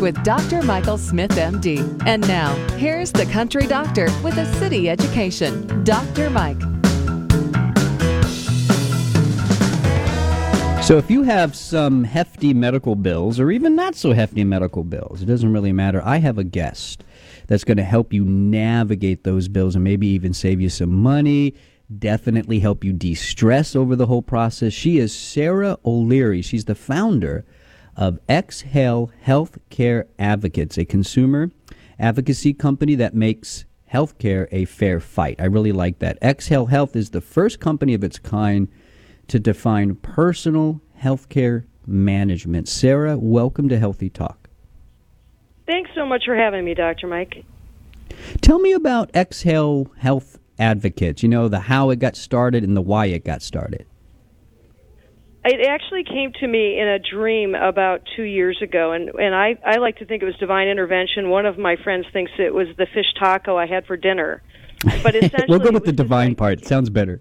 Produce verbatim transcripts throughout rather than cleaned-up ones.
with Doctor Michael Smith, M D. And now, here's the country doctor with a city education, Doctor Mike. So if you have some hefty medical bills or even not so hefty medical bills, it doesn't really matter. I have a guest that's going to help you navigate those bills and maybe even save you some money, definitely help you de-stress over the whole process. She is Sarah O'Leary. She's the founder of Exhale Healthcare Advocates, a consumer advocacy company that makes healthcare a fair fight. I really like that. Exhale Health is the first company of its kind to define personal healthcare management. Sarah, welcome to Healthy Talk. Thanks so much for having me, Doctor Mike. Tell me about Exhale Health Advocates, you know, the how it got started and the why it got started. It actually came to me in a dream about two years ago, and, and I, I like to think it was divine intervention. One of my friends thinks it was the fish taco I had for dinner. But essentially, we'll go with the divine, divine part. It sounds better.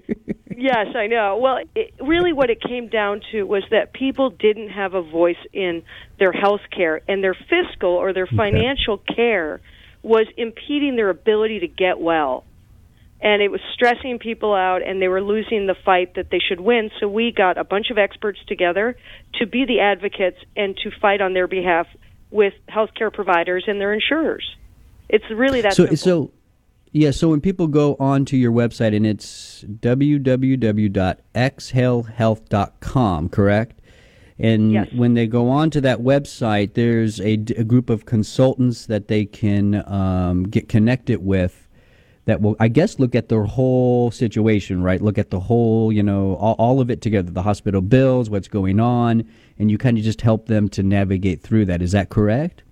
Yes, I know. Well, it, really what it came down to was that people didn't have a voice in their health care, and their fiscal or their financial okay. care was impeding their ability to get well. And it was stressing people out, and they were losing the fight that they should win. So we got a bunch of experts together to be the advocates and to fight on their behalf with healthcare providers and their insurers. It's really that so, simple. So, yeah, so when people go onto your website, and it's w w w dot exhale health dot com, correct? And yes. when they go onto that website, there's a, a group of consultants that they can um, get connected with that will, I guess, look at their whole situation, right? Look at the whole, you know, all, all of it together, the hospital bills, what's going on, and you kind of just help them to navigate through that. Is that correct?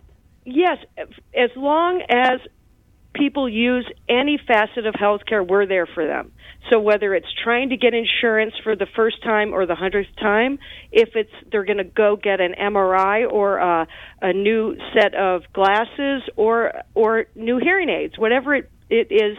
Yes, as long as people use any facet of healthcare, we're there for them. So whether it's trying to get insurance for the first time or the hundredth time, if it's they're going to go get an M R I or a, a new set of glasses or or new hearing aids, whatever it, it is,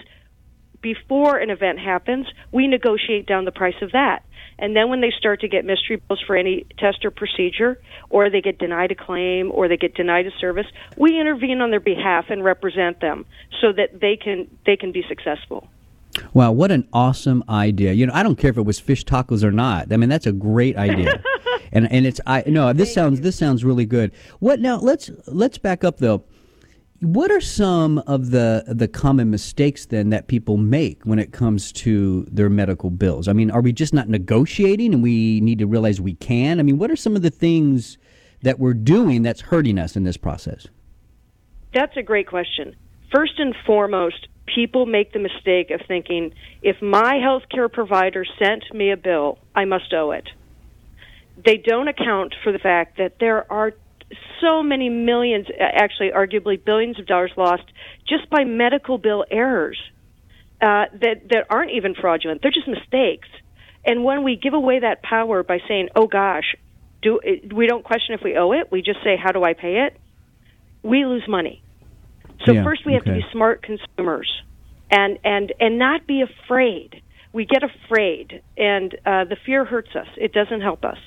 before an event happens, we negotiate down the price of that. And then when they start to get mystery bills for any test or procedure, or they get denied a claim, or they get denied a service, we intervene on their behalf and represent them so that they can they can be successful. Wow, what an awesome idea! You know, I don't care if it was fish tacos or not. I mean, that's a great idea, and and it's I no this Thank sounds you. this sounds really good. What now? Let's let's back up though. What are some of the the common mistakes then that people make when it comes to their medical bills? I mean, are we just not negotiating and we need to realize we can? I mean, what are some of the things that we're doing that's hurting us in this process? That's a great question. First and foremost, people make the mistake of thinking, if my healthcare provider sent me a bill, I must owe it. They don't account for the fact that there are so many millions, actually arguably billions of dollars lost just by medical bill errors uh, that, that aren't even fraudulent. They're just mistakes. And when we give away that power by saying, oh gosh, do we don't question if we owe it, we just say, how do I pay it? We lose money. So yeah, first we have okay. to be smart consumers and, and, and not be afraid. We get afraid, and uh, the fear hurts us. It doesn't help us.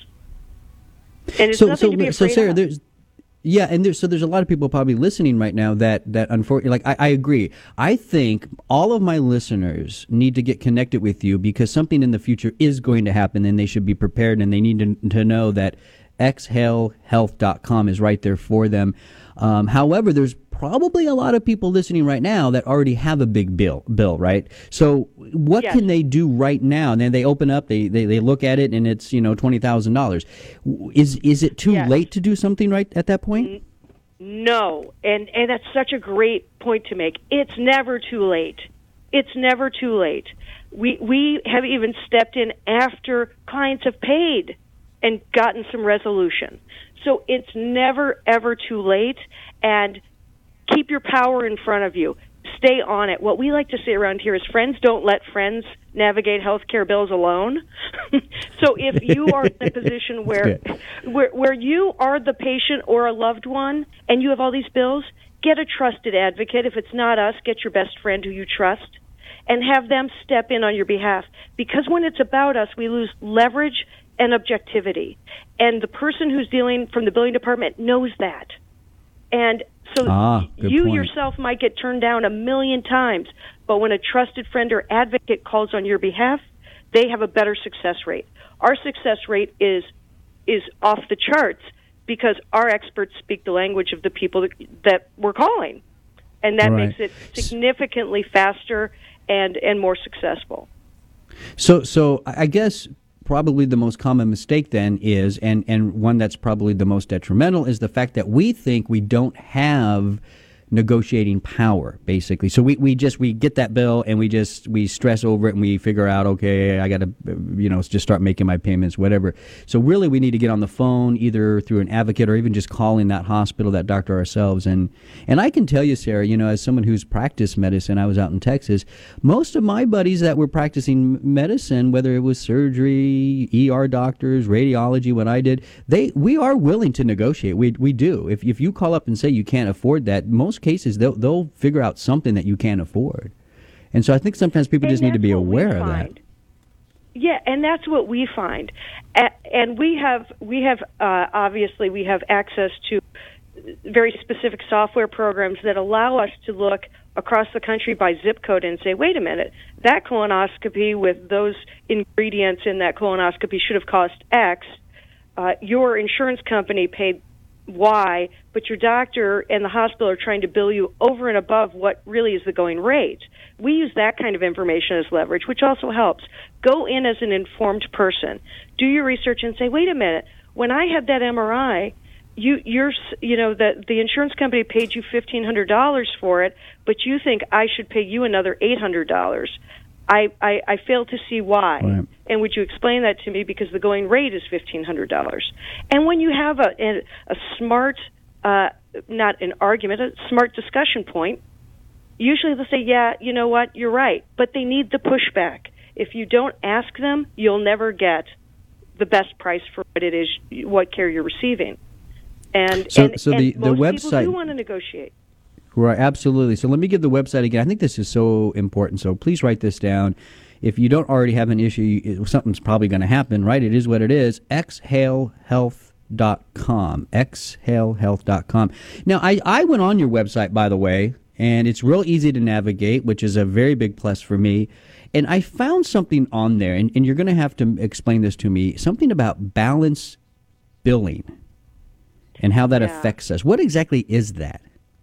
And it's so, nothing so, to be so afraid Sarah, of. there's yeah, and there's, so there's a lot of people probably listening right now that that unfortunately, like I, I agree. I think all of my listeners need to get connected with you because something in the future is going to happen, and they should be prepared, and they need to, to know that exhale health dot com is right there for them. Um, however, there's probably a lot of people listening right now that already have a big bill, bill, right? So what yes. can they do right now? And then they open up, they, they, they look at it, and it's, you know, twenty thousand dollars. Is is it too yes. late to do something right at that point? No, and, and that's such a great point to make. It's never too late. It's never too late. We we have even stepped in after clients have paid and gotten some resolution. So it's never, ever too late, and keep your power in front of you. Stay on it. What we like to say around here is friends don't let friends navigate healthcare bills alone. So if you are in a position where, where where you are the patient or a loved one and you have all these bills, get a trusted advocate. If it's not us, get your best friend who you trust and have them step in on your behalf. Because when it's about us, we lose leverage and objectivity. And the person who's dealing from the billing department knows that. And so ah, you point. yourself might get turned down a million times, but when a trusted friend or advocate calls on your behalf, they have a better success rate. Our success rate is is off the charts because our experts speak the language of the people that, that we're calling. And that right. makes it significantly faster and, and more successful. So, so I guess probably the most common mistake then is, and, and one that's probably the most detrimental, is the fact that we think we don't have negotiating power, basically. So we, we just, we get that bill and we just, we stress over it and we figure out, okay, I got to, you know, just start making my payments, whatever. So really we need to get on the phone either through an advocate or even just calling that hospital, that doctor ourselves. And, and I can tell you, Sarah, you know, as someone who's practiced medicine, I was out in Texas, most of my buddies that were practicing medicine, whether it was surgery, E R doctors, radiology, what I did, they, we are willing to negotiate. We, we do. If, if you call up and say you can't afford that, most cases they'll they'll figure out something that you can't afford, and so I think sometimes people and just need to be aware of find. that. Yeah, and that's what we find, and we have we have uh, obviously we have access to very specific software programs that allow us to look across the country by zip code and say, wait a minute, that colonoscopy with those ingredients in that colonoscopy should have cost X. Uh, your insurance company paid Y, but your doctor and the hospital are trying to bill you over and above what really is the going rate. We use that kind of information as leverage, which also helps. Go in as an informed person. Do your research and say, wait a minute, when I had that M R I, you, you're, you know, the, the insurance company paid you fifteen hundred dollars for it, but you think I should pay you another eight hundred dollars. I, I, I fail to see why. Right. And would you explain that to me, because the going rate is fifteen hundred dollars. And when you have a, a, a smart, uh, not an argument, a smart discussion point, usually they'll say, yeah, you know what, you're right. But they need the pushback. If you don't ask them, you'll never get the best price for what it is, what care you're receiving. And, so, and, so the, and the most website, people do want to negotiate. Right, absolutely. So let me give the website again. I think this is so important, so please write this down. If you don't already have an issue, something's probably going to happen, right? It is what it is. exhale health dot com. exhale health dot com. Now, I, I went on your website, by the way, and it's real easy to navigate, which is a very big plus for me. And I found something on there, and, and you're going to have to explain this to me, something about balance billing and how that yeah. affects us. What exactly is that?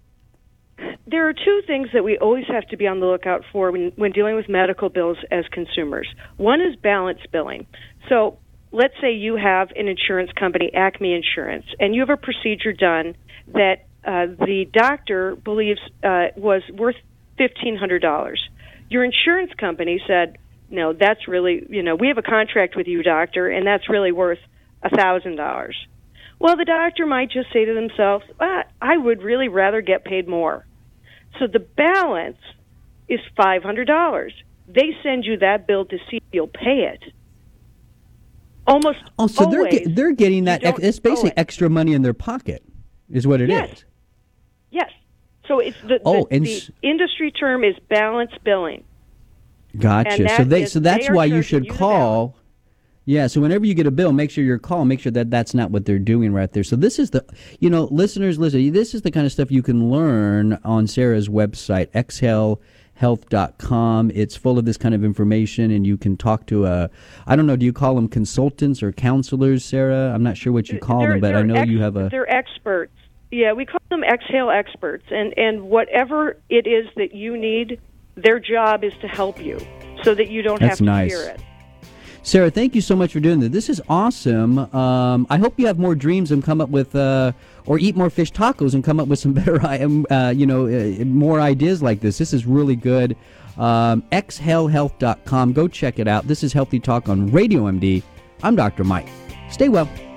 There are two things that we always have to be on the lookout for when, when dealing with medical bills as consumers. One is balance billing. So let's say you have an insurance company, Acme Insurance, and you have a procedure done that uh, the doctor believes uh, was worth fifteen hundred dollars. Your insurance company said, no, that's really, you know, we have a contract with you, doctor, and that's really worth one thousand dollars. Well, the doctor might just say to themselves, ah, I would really rather get paid more. So the balance is five hundred dollars. They send you that bill to see if you'll pay it. Almost oh, so always, they're get, they're getting that. Ex- it's basically it. extra money in their pocket, is what it yes. is. Yes. So it's the, oh, the, and the s- industry term is balance billing. Gotcha. That so they is, so that's they why you should you call. Yeah, so whenever you get a bill, make sure you're calling. Make sure that that's not what they're doing right there. So this is the, you know, listeners, listen, this is the kind of stuff you can learn on Sarah's website, exhale health dot com. It's full of this kind of information, and you can talk to a, I don't know, do you call them consultants or counselors, Sarah? I'm not sure what you call they're, them, but I know ex- you have a... They're experts. Yeah, we call them Exhale experts, and, and whatever it is that you need, their job is to help you so that you don't That's have to nice. fear it. Sarah, thank you so much for doing this. This is awesome. Um, I hope you have more dreams and come up with, uh, or eat more fish tacos and come up with some better, uh, you know, uh, more ideas like this. This is really good. Um, exhale health dot com. Go check it out. This is Healthy Talk on Radio M D. I'm Doctor Mike. Stay well.